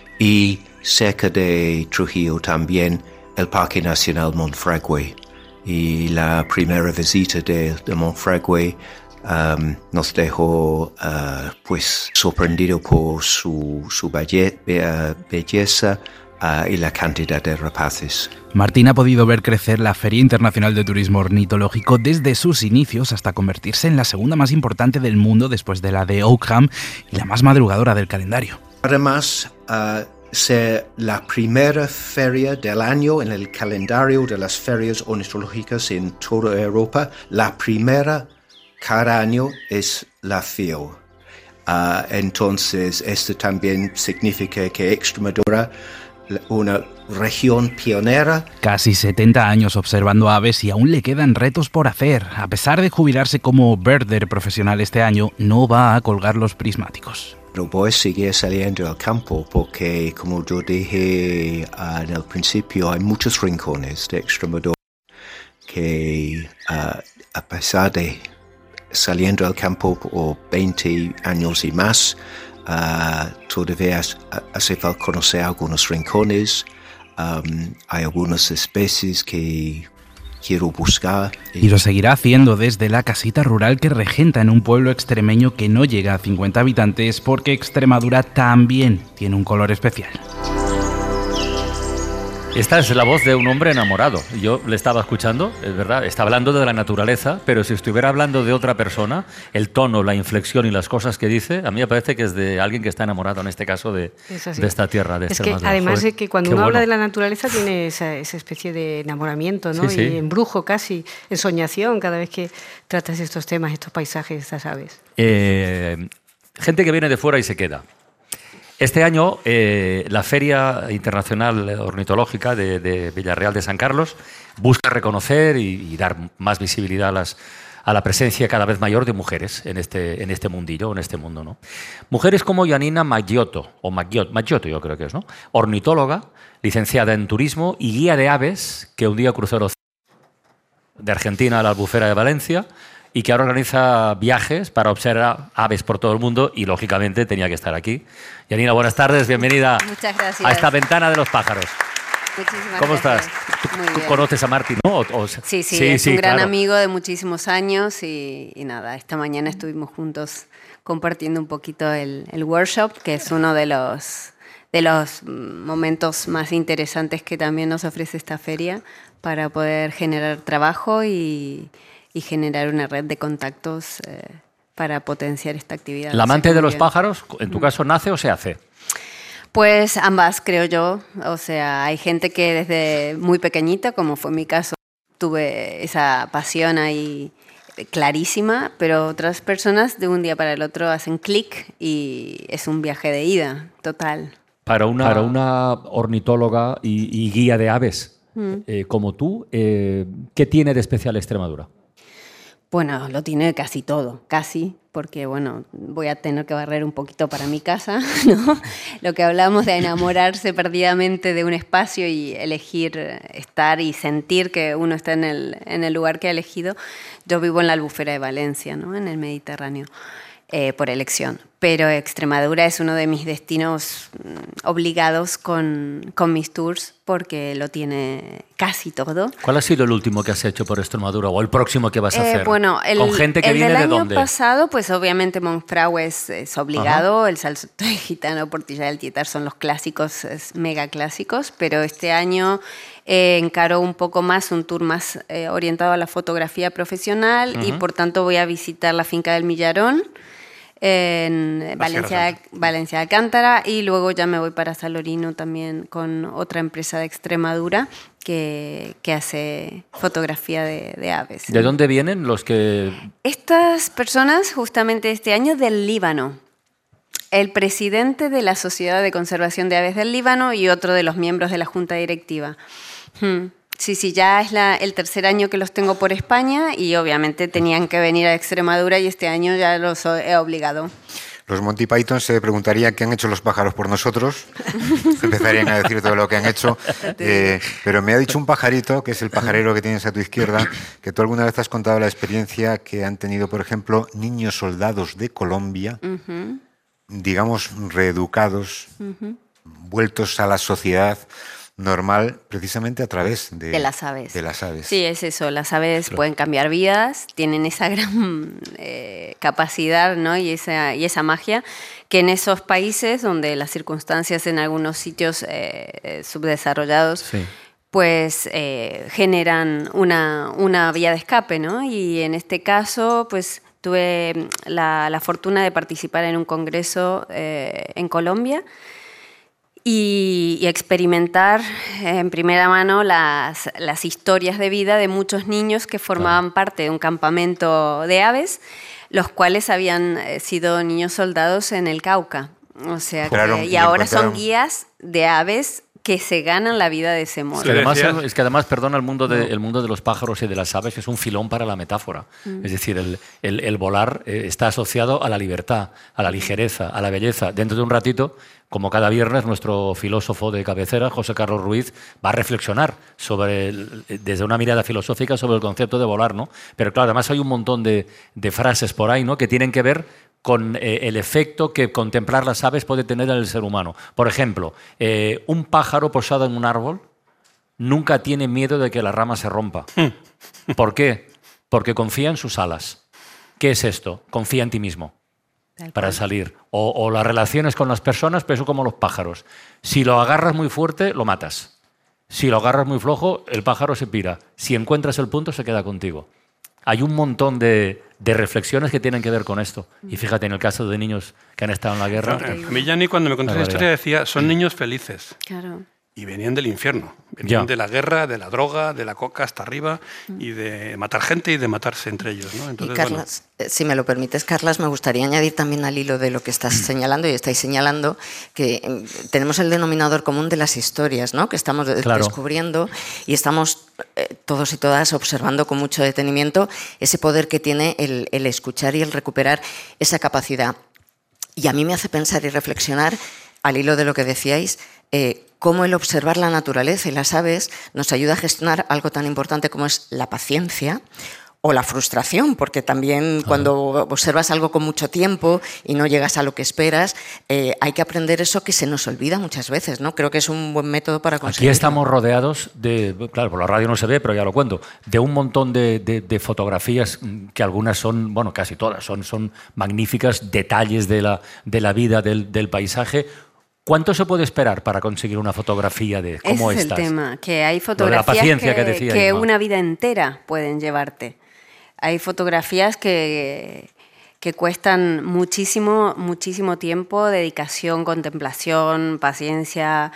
y cerca de Trujillo también el Parque Nacional Monfragüe. Y la primera visita de, de Monfragüe um, nos dejó uh, pues sorprendido por su, su belle, be, belleza uh, y la cantidad de rapaces. Martín ha podido ver crecer la Feria Internacional de Turismo Ornitológico desde sus inicios hasta convertirse en la segunda más importante del mundo después de la de Oakham y la más madrugadora del calendario. Además, uh, ser la primera feria del año en el calendario de las ferias ornitológicas en toda Europa. La primera cada año es la F I O. Uh, entonces, esto también significa que Extremadura, una región pionera. Casi setenta años observando aves y aún le quedan retos por hacer. A pesar de jubilarse como birder profesional este año, no va a colgar los prismáticos. Pero voy a seguir saliendo al campo porque, como yo dije uh, en el principio, hay muchos rincones de Extremadura que, uh, a pesar de saliendo al campo por veinte años y más, Uh, todavía hace falta conocer algunos rincones. Um, hay algunas especies que quiero buscar. Y lo seguirá haciendo desde la casita rural que regenta en un pueblo extremeño que no llega a cincuenta habitantes, porque Extremadura también tiene un color especial. Esta es la voz de un hombre enamorado. Yo le estaba escuchando, es verdad, está hablando de la naturaleza, pero si estuviera hablando de otra persona, el tono, la inflexión y las cosas que dice, a mí me parece que es de alguien que está enamorado, en este caso, de, de esta tierra, de es Extremadura. que además Joder, es que cuando uno bueno. habla de la naturaleza tiene esa, esa especie de enamoramiento, ¿no? Sí, sí. Y embrujo casi, ensoñación cada vez que tratas estos temas, estos paisajes, estas aves. Eh, gente que viene de fuera y se queda. Este año, eh, la Feria Internacional Ornitológica de, de Villarreal de San Carlos busca reconocer y, y dar más visibilidad a las, a la presencia cada vez mayor de mujeres en este, en este mundillo, en este mundo, ¿no? Mujeres como Janina Maggiotto, o Maggiotto, Maggiotto yo creo que es, ¿no? Ornitóloga, licenciada en turismo y guía de aves, que un día cruzó los de Argentina a la Albufera de Valencia y que ahora organiza viajes para observar aves por todo el mundo y, lógicamente, tenía que estar aquí. Janina, buenas tardes, bienvenida Muchas gracias. a esta ventana de los pájaros. Muchísimas ¿Cómo gracias. estás? ¿Tú, Muy tú bien. conoces a Martín, no? O- o- Sí, sí, es un gran claro. amigo de muchísimos años y, y nada, esta mañana estuvimos juntos compartiendo un poquito el, el workshop, que es uno de los, de los momentos más interesantes que también nos ofrece esta feria para poder generar trabajo y, y generar una red de contactos eh, para potenciar esta actividad. ¿La O sea amante que de muy los bien. pájaros, en tu caso, nace o se hace? Pues ambas, creo yo. O sea, hay gente que desde muy pequeñita, como fue mi caso, tuve esa pasión ahí clarísima, pero otras personas de un día para el otro hacen clic y es un viaje de ida total. Para una, para una ornitóloga y, y guía de aves Mm. eh, como tú, eh, ¿qué tiene de especial Extremadura? Bueno, lo tiene casi todo, casi, porque bueno, voy a tener que barrer un poquito para mi casa, ¿no? Lo que hablamos de enamorarse perdidamente de un espacio y elegir estar y sentir que uno está en el, en el lugar que ha elegido. Yo vivo en la Albufera de Valencia, ¿no? En el Mediterráneo, eh, por elección. Pero Extremadura es uno de mis destinos mm, obligados con, con mis tours porque lo tiene casi todo. ¿Cuál ha sido el último que has hecho por Extremadura o el próximo que vas a Eh, hacer? bueno, el, ¿Con gente que el viene del de año dónde? pasado, pues obviamente Monfragüe es, es obligado, el Salto Gitano, Portilla del Tietar son los clásicos, es mega clásicos, pero este año eh, encaro un poco más un tour más eh, orientado a la fotografía profesional y Ujú. por tanto voy a visitar la finca del Millarón en La Valencia, Sierra Valencia de Alcántara y luego ya me voy para Salorino también con otra empresa de Extremadura que, que hace fotografía de, de aves. ¿De dónde vienen los que...? Estas personas justamente este año del Líbano. El presidente de la Sociedad de Conservación de Aves del Líbano y otro de los miembros de la Junta Directiva. Hmm. Sí, sí, ya es la, el tercer año que los tengo por España y obviamente tenían que venir a Extremadura y este año ya los he obligado. Los Monty Python se preguntarían qué han hecho los pájaros por nosotros. Empezarían a decir todo lo que han hecho. Eh, pero me ha dicho un pajarito, que es el pajarero que tienes a tu izquierda, que tú alguna vez has contado la experiencia que han tenido, por ejemplo, niños soldados de Colombia, Ujú, digamos, reeducados, ujú. vueltos a la sociedad normal precisamente a través de, De las aves. de las aves. Sí, es eso. Las aves pueden cambiar vidas, tienen esa gran eh, capacidad, ¿no? y, esa, y esa magia que en esos países donde las circunstancias en algunos sitios eh, subdesarrollados Sí. pues eh, generan una, una vía de escape, ¿no? Y en este caso, pues tuve la, la fortuna de participar en un congreso eh, en Colombia y, y experimentar en primera mano las, las historias de vida de muchos niños que formaban parte de un campamento de aves, los cuales habían eh, sido niños soldados en el Cauca. O sea, que- Claro, y y ahora son encontraron- guías de aves que se ganan la vida de ese modo. Es que, además, es que además, perdona, el mundo, de, el mundo de los pájaros y de las aves es un filón para la metáfora. Mm. Es decir, el, el- el volar eh, está asociado a la libertad, a la ligereza, a la belleza. Dentro de un ratito, como cada viernes, nuestro filósofo de cabecera, José Carlos Ruiz, va a reflexionar sobre el- desde una mirada filosófica sobre el concepto de volar, ¿no? Pero claro, además hay un montón de, de frases por ahí, ¿no?, que tienen que ver con eh, el efecto que contemplar las aves puede tener en el ser humano. Por ejemplo, eh, un pájaro posado en un árbol nunca tiene miedo de que la rama se rompa. ¿Por qué? Porque confía en sus alas. ¿Qué es esto? Confía en ti mismo para salir. O, o las relaciones con las personas, pero eso como los pájaros. Si lo agarras muy fuerte, lo matas. Si lo agarras muy flojo, el pájaro se pira. Si encuentras el punto, se queda contigo. Hay un montón de, de reflexiones que tienen que ver con esto. Y fíjate, en el caso de niños que han estado en la guerra... A mí, Yanni, cuando me contó la Barbaridad. historia, decía, son niños felices. Claro. y venían del infierno. Venían Ya. de la guerra, de la droga, de la coca hasta arriba, y de matar gente y de matarse entre ellos, ¿no? Entonces, y Carlas, bueno. si me lo permites, Carlas, me gustaría añadir también al hilo de lo que estás señalando y estáis señalando, que tenemos el denominador común de las historias, ¿no? Que estamos claro. descubriendo y estamos eh, todos y todas observando con mucho detenimiento ese poder que tiene el, el escuchar y el recuperar esa capacidad. Y a mí me hace pensar y reflexionar, al hilo de lo que decíais, eh, cómo el observar la naturaleza y las aves nos ayuda a gestionar algo tan importante como es la paciencia o la frustración, porque también cuando observas algo con mucho tiempo y no llegas a lo que esperas, eh, hay que aprender eso que se nos olvida muchas veces, ¿no? Creo que es un buen método para conseguirlo. Aquí estamos rodeados de, claro, por la radio no se ve, pero ya lo cuento, de un montón de, de, de fotografías que algunas son, bueno, casi todas, son, son magníficas, detalles de la, de la vida, del, del paisaje. ¿Cuánto se puede esperar para conseguir una fotografía de cómo Ese estás? Es el tema, que hay fotografías de la paciencia que, que, decía que Inma. una vida entera pueden llevarte. Hay fotografías que, que cuestan muchísimo, muchísimo tiempo, dedicación, contemplación, paciencia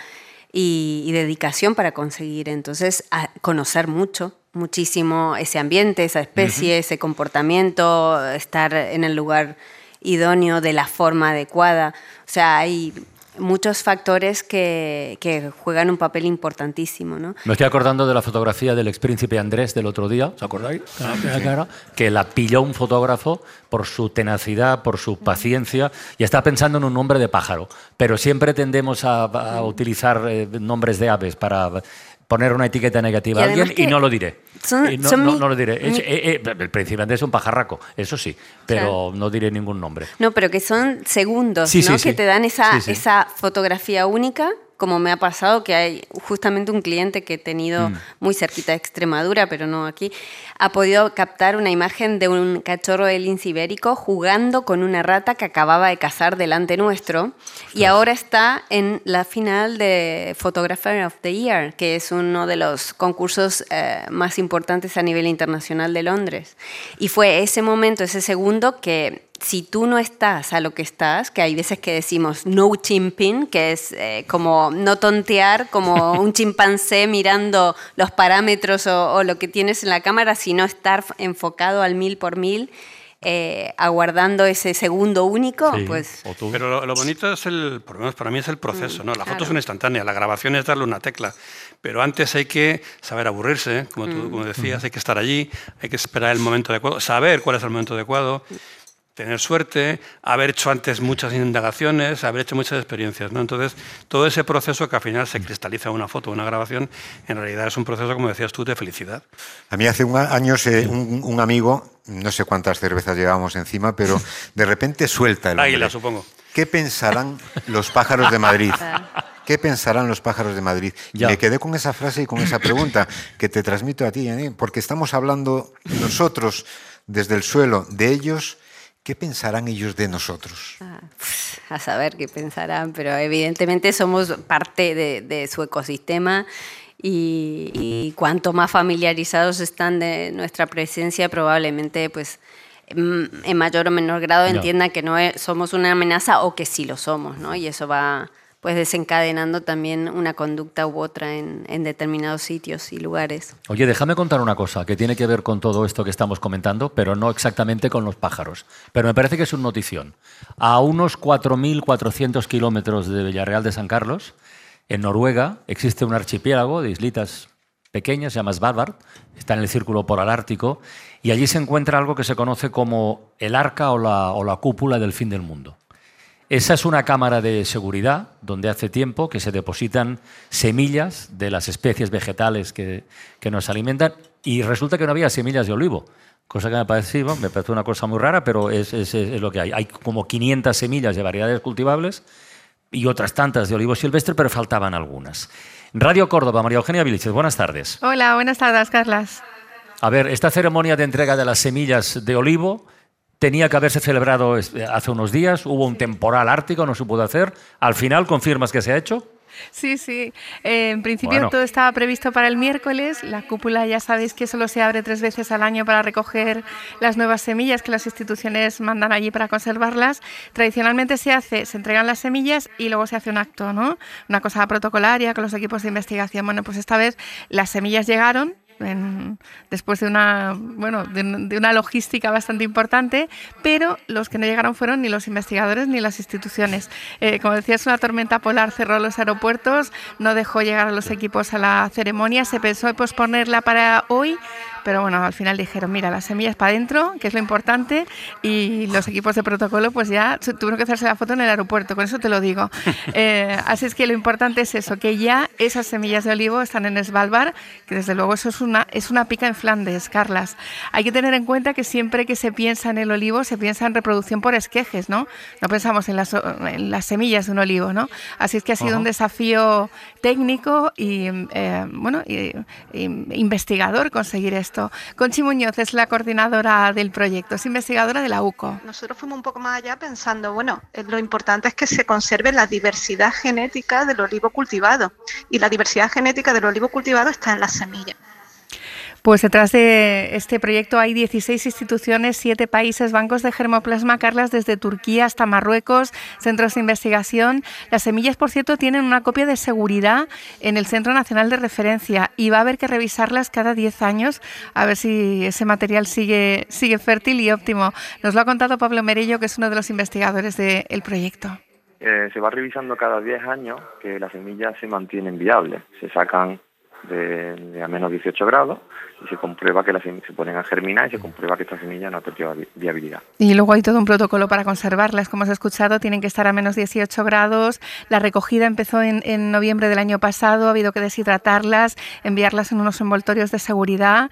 y, y dedicación para conseguir. Entonces, a conocer mucho, muchísimo ese ambiente, esa especie, uh-huh. ese comportamiento, estar en el lugar idóneo, de la forma adecuada. O sea, hay muchos factores que, que juegan un papel importantísimo, ¿no? Me estoy acordando de la fotografía del expríncipe Andrés del otro día, ¿os acordáis? Claro, que la pilló un fotógrafo por su tenacidad, por su paciencia, y está pensando en un nombre de pájaro. Pero siempre tendemos a, a utilizar eh, nombres de aves para poner una etiqueta negativa a alguien y no lo diré. Son, y no, son no, mi, no lo diré. Mi... Eh, eh, el príncipe Andrés es un pajarraco, eso sí, pero claro. no diré ningún nombre. No, pero que son segundos, sí, ¿no? Sí, que sí. te dan esa, sí, sí. esa fotografía única, como me ha pasado, que hay justamente un cliente que he tenido mm. muy cerquita de Extremadura, pero no aquí, ha podido captar una imagen de un cachorro de lince ibérico jugando con una rata que acababa de cazar delante nuestro. Ostras. Y ahora está en la final de Photographer of the Year, que es uno de los concursos eh, más importantes a nivel internacional de Londres. Y fue ese momento, ese segundo, que si tú no estás a lo que estás, que hay veces que decimos no chimping, que es eh, como no tontear, como un chimpancé mirando los parámetros o, o lo que tienes en la cámara, sino estar enfocado al mil por mil, eh, aguardando ese segundo único, sí, pues... Pero lo, lo bonito es el, por lo menos para mí es el proceso, ¿no? La foto claro. es una instantánea, la grabación es darle una tecla, pero antes hay que saber aburrirse, ¿eh? como tú mm. como decías, hay que estar allí, hay que esperar el momento adecuado, saber cuál es el momento adecuado, tener suerte, haber hecho antes muchas indagaciones, haber hecho muchas experiencias, ¿no? Entonces, todo ese proceso que al final se cristaliza en una foto, una grabación, en realidad es un proceso, como decías tú, de felicidad. A mí hace un años eh, un, un amigo, no sé cuántas cervezas llevábamos encima, pero de repente suelta el hombre. Águila, supongo. ¿Qué pensarán los pájaros de Madrid? ¿Qué pensarán los pájaros de Madrid? Y me quedé con esa frase y con esa pregunta que te transmito a ti, ¿eh? Porque estamos hablando nosotros desde el suelo de ellos. ¿Qué pensarán ellos de nosotros? Ah, a saber qué pensarán, pero evidentemente somos parte de, de su ecosistema y, y cuanto más familiarizados están de nuestra presencia, probablemente pues, en mayor o menor grado no. entiendan que no es, somos una amenaza o que sí lo somos, ¿no? Y eso va pues desencadenando también una conducta u otra en, en determinados sitios y lugares. Oye, déjame contar una cosa que tiene que ver con todo esto que estamos comentando, pero no exactamente con los pájaros. Pero me parece que es una notición. A unos cuatro mil cuatrocientos kilómetros de Villarreal de San Carlos, en Noruega, existe un archipiélago de islitas pequeñas, se llama Svalbard, está en el Círculo Polar Ártico, y allí se encuentra algo que se conoce como el arca o la, o la cúpula del fin del mundo. Esa es una cámara de seguridad donde hace tiempo que se depositan semillas de las especies vegetales que, que nos alimentan y resulta que no había semillas de olivo, cosa que me parece, bueno, me parece una cosa muy rara, pero es, es, es lo que hay. Hay como quinientas semillas de variedades cultivables y otras tantas de olivo silvestre, pero faltaban algunas. Radio Córdoba, María Eugenia Vilches, buenas tardes. Hola, buenas tardes, Carlas. A ver, esta ceremonia de entrega de las semillas de olivo tenía que haberse celebrado hace unos días, hubo un temporal ártico, no se pudo hacer. ¿Al final confirmas que se ha hecho? Sí, sí. Eh, en principio Bueno. todo estaba previsto para el miércoles. La cúpula ya sabéis que solo se abre tres veces al año para recoger las nuevas semillas que las instituciones mandan allí para conservarlas. Tradicionalmente se hace, se entregan las semillas y luego se hace un acto, ¿no? Una cosa protocolaria con los equipos de investigación. Bueno, pues esta vez las semillas llegaron. En, después de una bueno de, de una logística bastante importante, pero los que no llegaron fueron ni los investigadores ni las instituciones. Eh, como decías, una tormenta polar cerró los aeropuertos, no dejó llegar a los equipos a la ceremonia, se pensó en posponerla para hoy, pero bueno, al final dijeron, mira, las semillas para adentro, que es lo importante, y los equipos de protocolo pues ya tuvieron que hacerse la foto en el aeropuerto, con eso te lo digo. Eh, así es que lo importante es eso, que ya esas semillas de olivo están en Svalbard, que desde luego eso es una, es una pica en Flandes, Carlas. Hay que tener en cuenta que siempre que se piensa en el olivo, se piensa en reproducción por esquejes, ¿no? No pensamos en las, en las semillas de un olivo, ¿no? Así es que ha sido uh-huh. un desafío técnico y, eh, bueno, y, y investigador conseguir esto. Conchi Muñoz es la coordinadora del proyecto, es investigadora de la U C O. Nosotros fuimos un poco más allá pensando, bueno, lo importante es que se conserve la diversidad genética del olivo cultivado, y la diversidad genética del olivo cultivado está en las semillas. Pues detrás de este proyecto hay dieciséis instituciones, siete países, bancos de germoplasma, Carlas, desde Turquía hasta Marruecos, centros de investigación. Las semillas, por cierto, tienen una copia de seguridad en el Centro Nacional de Referencia y va a haber que revisarlas cada diez años a ver si ese material sigue, sigue fértil y óptimo. Nos lo ha contado Pablo Merello, que es uno de los investigadores del proyecto. Eh, se va revisando cada diez años que las semillas se mantienen viables, se sacan de, de a menos dieciocho grados y se comprueba que las semillas se ponen a germinar y se comprueba que esta semilla no ha perdido viabilidad. Y luego hay todo un protocolo para conservarlas, como has escuchado, tienen que estar a menos dieciocho grados. La recogida empezó en, en noviembre del año pasado, ha habido que deshidratarlas, enviarlas en unos envoltorios de seguridad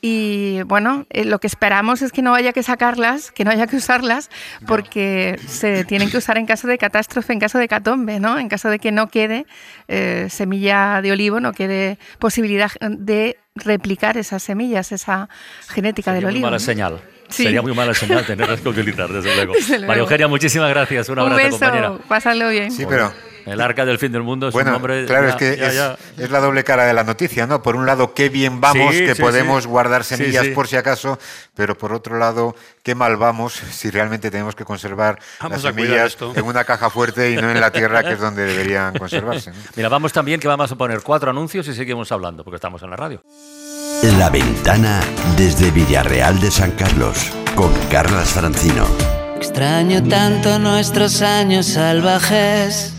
y bueno, eh, lo que esperamos es que no haya que sacarlas, que no haya que usarlas, porque se tienen que usar en caso de catástrofe, en caso de hecatombe, ¿no? En caso de que no quede eh, semilla de olivo, no quede posibilidad de replicar esas semillas, esa genética Sería del olivo. Muy mala ¿no? señal. Sí. Sería muy mala señal tenerlas que utilizar, desde luego. Desde luego. María Eugenia, muchísimas gracias. Un abrazo, Un beso, compañera. pásalo bien. Sí, pero... El arca del fin del mundo es bueno, un nombre... claro, ya, es que ya, es, ya. es la doble cara de la noticia, ¿no? Por un lado, qué bien vamos, Sí, que sí, podemos sí. guardar semillas Sí, sí. por si acaso, pero por otro lado, qué mal vamos si realmente tenemos que conservar Vamos las a cuidar semillas esto. en una caja fuerte y no en la tierra, que es donde deberían conservarse, ¿no? Mira, vamos también que vamos a poner cuatro anuncios y seguimos hablando, porque estamos en la radio. La Ventana desde Villarreal de San Carlos, con Carlas Francino. Extraño tanto nuestros años salvajes,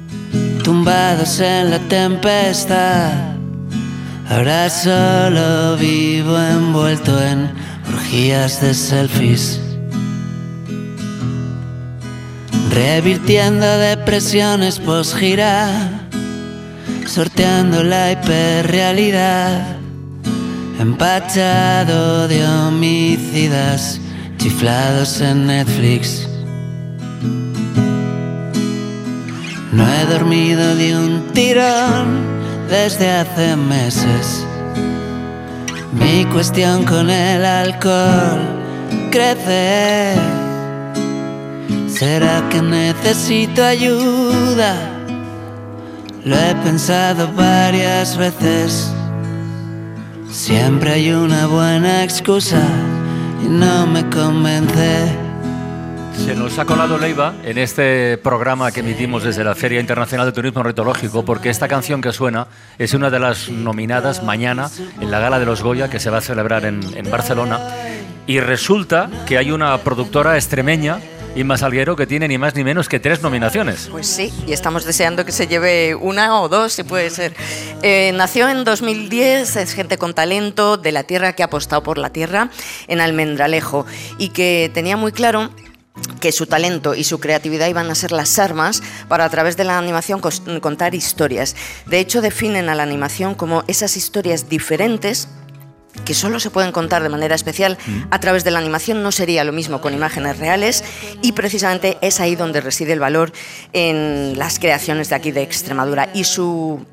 tumbados en la tempestad. Ahora solo vivo envuelto en orgías de selfies, revirtiendo depresiones post-gira, sorteando la hiperrealidad, empachado de homicidas chiflados en Netflix. No he dormido de un tirón desde hace meses. Mi cuestión con el alcohol crece. ¿Será que necesito ayuda? Lo he pensado varias veces. Siempre hay una buena excusa y no me convence. Se nos ha colado Leiva en este programa que emitimos desde la Feria Internacional de Turismo Ornitológico, porque esta canción que suena es una de las nominadas mañana en la Gala de los Goya, que se va a celebrar en, en Barcelona, y resulta que hay una productora extremeña, Inma Salguero, que tiene ni más ni menos que tres nominaciones. Pues sí, y estamos deseando que se lleve una o dos, si puede ser. Eh, nació en dos mil diez, es gente con talento, de la tierra, que ha apostado por la tierra, en Almendralejo, y que tenía muy claro que su talento y su creatividad iban a ser las armas para, a través de la animación, contar historias. De hecho, definen a la animación como esas historias diferentes que solo se pueden contar de manera especial a través de la animación. No sería lo mismo con imágenes reales, y precisamente es ahí donde reside el valor en las creaciones de aquí de Extremadura. Y su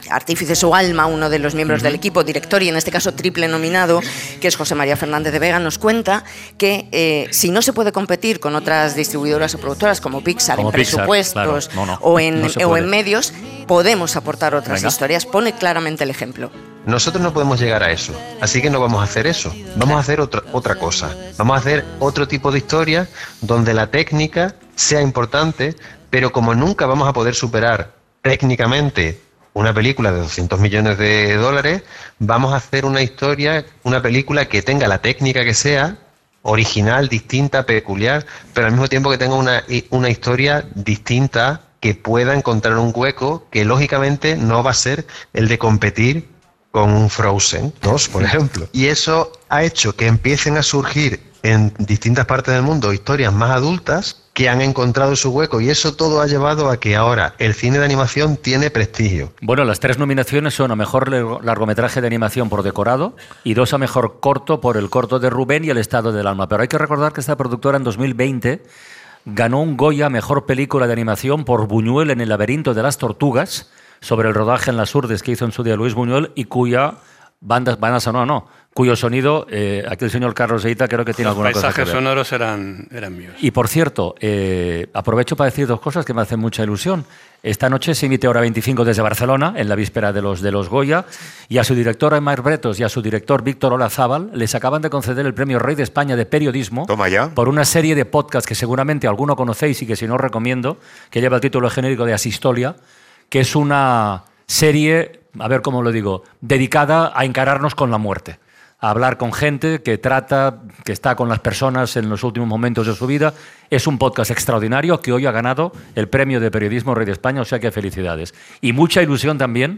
artífice su alma, uno de los miembros uh-huh. del equipo, director y en este caso triple nominado, que es José María Fernández de Vega, nos cuenta que eh, si no se puede competir con otras distribuidoras o productoras como Pixar como en Pixar, presupuestos claro. no, no, o, en, no o en medios, podemos aportar otras Venga. historias. Pone claramente el ejemplo. Nosotros no podemos llegar a eso, así que no vamos a hacer eso. Vamos a hacer otra, otra cosa. Vamos a hacer otro tipo de historia donde la técnica sea importante, pero como nunca vamos a poder superar técnicamente una película de doscientos millones de dólares, vamos a hacer una historia, una película que tenga la técnica que sea, original, distinta, peculiar, pero al mismo tiempo que tenga una, una historia distinta que pueda encontrar un hueco que lógicamente no va a ser el de competir con un Frozen dos, por ejemplo. Y eso ha hecho que empiecen a surgir en distintas partes del mundo historias más adultas que han encontrado su hueco, y eso todo ha llevado a que ahora el cine de animación tiene prestigio. Bueno, las tres nominaciones son a Mejor Largometraje de Animación por Decorado y dos a Mejor Corto por El Corto de Rubén y El Estado del Alma. Pero hay que recordar que esta productora en dos mil veinte ganó un Goya a Mejor Película de Animación por Buñuel en El Laberinto de las Tortugas, sobre el rodaje en las Urdes que hizo en su día Luis Buñuel, y cuya banda, banda sonora no, cuyo sonido, eh, aquí el señor Carlos Lleita creo que tiene Los alguna cosa que ver. Los paisajes sonoros eran, eran míos. Y por cierto, eh, aprovecho para decir dos cosas que me hacen mucha ilusión. Esta noche se emite Hora veinticinco desde Barcelona, en la víspera de los, de los Goya, y a su director Aymar Bretos y a su director Víctor Olazábal les acaban de conceder el Premio Rey de España de Periodismo. Toma ya. Por una serie de podcasts que seguramente alguno conocéis y que si no os recomiendo, que lleva el título genérico de Asistolia, que es una serie, a ver cómo lo digo, dedicada a encararnos con la muerte, a hablar con gente que trata, que está con las personas en los últimos momentos de su vida. Es un podcast extraordinario que hoy ha ganado el Premio de Periodismo Rey de España, o sea que felicidades. Y mucha ilusión también,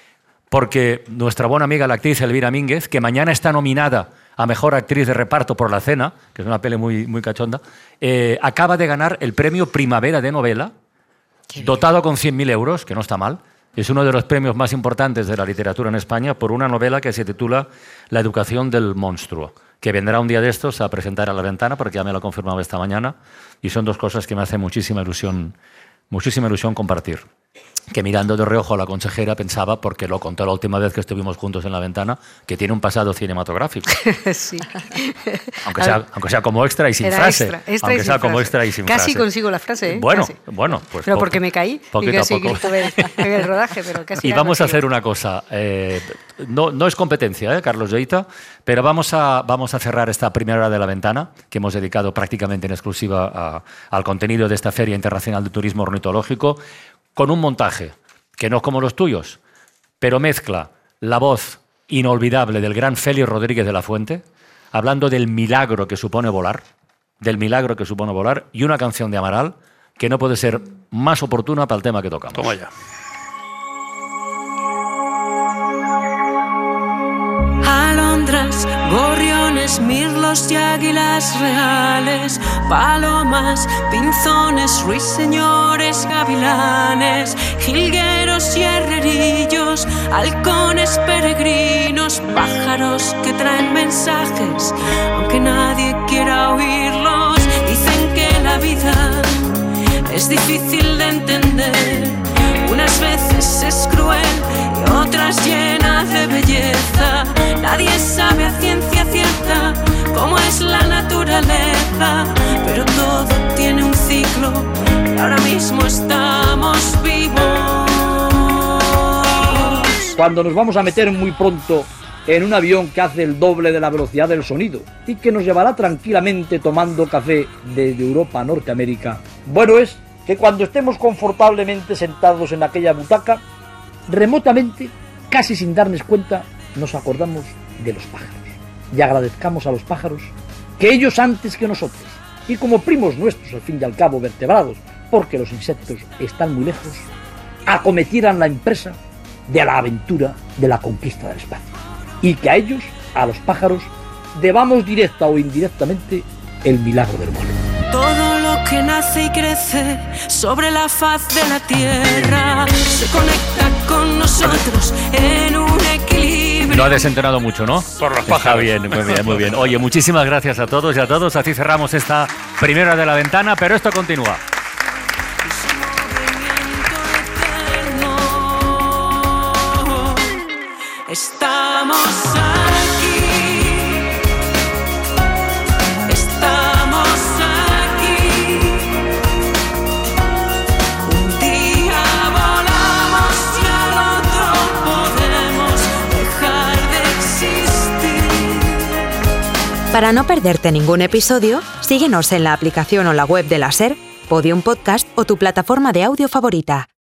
porque nuestra buena amiga la actriz Elvira Mínguez, que mañana está nominada a Mejor Actriz de Reparto por La Cena, que es una peli muy, muy cachonda, eh, acaba de ganar el Premio Primavera de Novela, dotado con cien mil euros, que no está mal. Es uno de los premios más importantes de la literatura en España por una novela que se titula La educación del monstruo, que vendrá un día de estos a presentar a La Ventana, porque ya me lo ha confirmado esta mañana, y son dos cosas que me hacen muchísima ilusión, muchísima ilusión compartir. Que mirando de reojo a la consejera pensaba, porque lo contó la última vez que estuvimos juntos en La Ventana, que tiene un pasado cinematográfico. Sí. Aunque sea, aunque sea como extra y sin Era frase. Extra, extra aunque y sea sin como frase. extra y sin Casi frase. Casi consigo la frase, ¿eh? Bueno, casi. bueno, pues. Pero poco, porque me caí y casi estuve en el rodaje, pero casi. Y vamos a hacer una cosa. Eh, no, no es competencia, ¿eh, Carlos Lleita? Pero vamos a, vamos a cerrar esta primera hora de La Ventana, que hemos dedicado prácticamente en exclusiva a, al contenido de esta Feria Internacional de Turismo Ornitológico, con un montaje que no es como los tuyos, pero mezcla la voz inolvidable del gran Félix Rodríguez de la Fuente, hablando del milagro que supone volar, del milagro que supone volar, y una canción de Amaral que no puede ser más oportuna para el tema que tocamos. Toma ya. Alondras, gorriones, mirlos y águilas reales, palomas, pinzones, ruiseñores, gavilanes, jilgueros y herrerillos, halcones peregrinos, pájaros que traen mensajes, aunque nadie quiera oírlos. Dicen que la vida es difícil de entender, unas veces es cruel y otras llenas de belleza. Nadie sabe a ciencia cierta cómo es la naturaleza, pero todo tiene un ciclo y ahora mismo estamos vivos. Cuando nos vamos a meter muy pronto en un avión que hace el doble de la velocidad del sonido y que nos llevará tranquilamente tomando café desde Europa a Norteamérica, bueno es que cuando estemos confortablemente sentados en aquella butaca, remotamente, casi sin darnos cuenta, nos acordamos de los pájaros y agradezcamos a los pájaros que ellos antes que nosotros, y como primos nuestros al fin y al cabo vertebrados, porque los insectos están muy lejos, acometieran la empresa de la aventura de la conquista del espacio, y que a ellos, a los pájaros, debamos directa o indirectamente el milagro del vuelo. Todo lo que nace y crece sobre la faz de la tierra se conecta con nosotros en un equilibrio. Lo ha desentonado mucho, ¿no? Por los pájaros. Está bien, muy bien, muy bien. Oye, muchísimas gracias a todos y a todos. Así cerramos esta primera de La Ventana, pero esto continúa. Estamos aquí, estamos aquí. Un día volamos y al otro podemos dejar de existir. Para no perderte ningún episodio, síguenos en la aplicación o la web de la SER, Podium Podcast o tu plataforma de audio favorita.